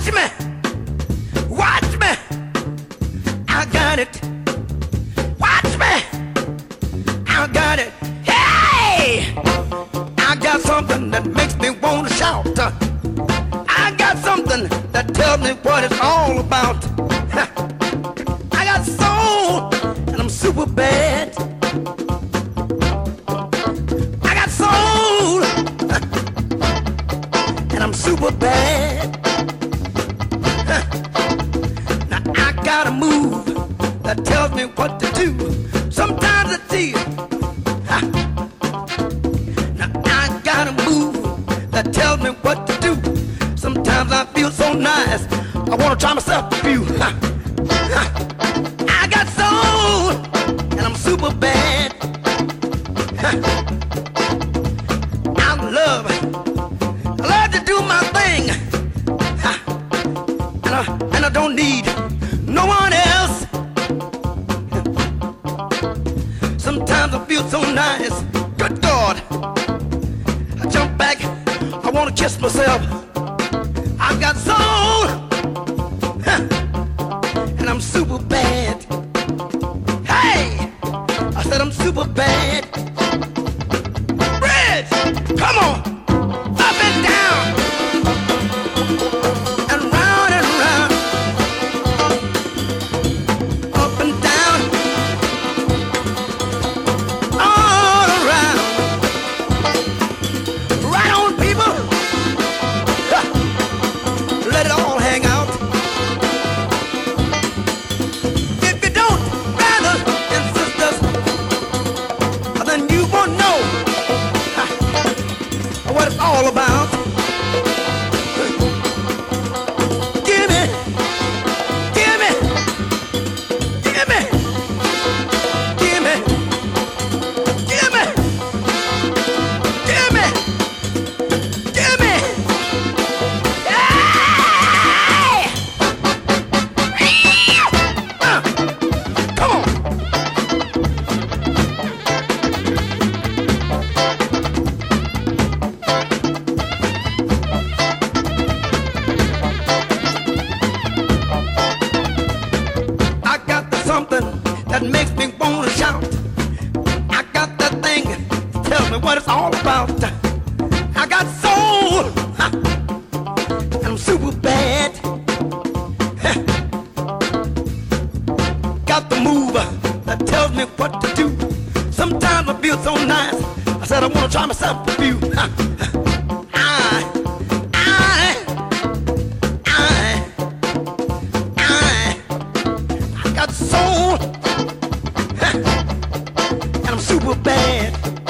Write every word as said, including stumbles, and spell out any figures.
Watch me, watch me, I got it. Watch me, I got it. Hey, I got something that makes me want to shout. I got something that tells me what it's all about. I got soul, and I'm super bad. I got soul, and I'm super bad. Now I got a move that tells me what to do. Sometimes I see it. Now I got a move that tells me what to do. Sometimes I feel so nice, I want to try myself a few. I got soul, and I'm super bad. I love, I love to do my thing, and I, and I don't need no one else. Sometimes I feel so nice, good God, I jump back, I want to kiss myself. I got soul, and I'm super bad. Hey, I said I'm super bad. Bridge, come on, up and down, and round and round, up and down, all around. Right on, people. Let it all hang out. If you don't, brothers and sisters, then you won't know what it's all about. Give me, give me, give me, give me, give me, give me, give me. Hey! Uh, come on. I got the something that makes me want to shout. I got that thing that tells me what it's all about. I got soul, and I'm super bad. Got the move that tells me what to do. Sometimes I feel so nice, I said I want to try myself a few. I, I, I, I, I got soul, and I'm super bad.